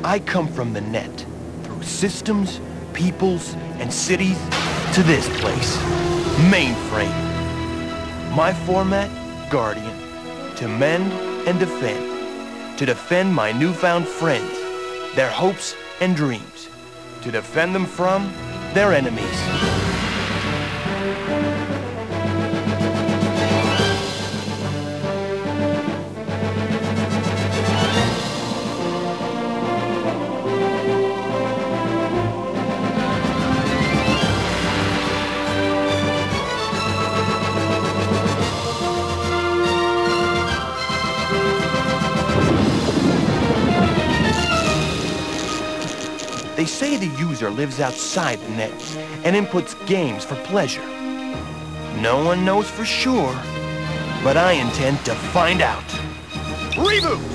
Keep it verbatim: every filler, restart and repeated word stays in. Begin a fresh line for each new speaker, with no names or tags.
I come from the net, through systems, peoples, and cities, to this place, Mainframe. My format, Guardian, to mend and defend, to defend my newfound friends, their hopes and dreams, to defend them from their enemies. They say the user lives outside the net and inputs games for pleasure. No one knows for sure, but I intend to find out. Reboot!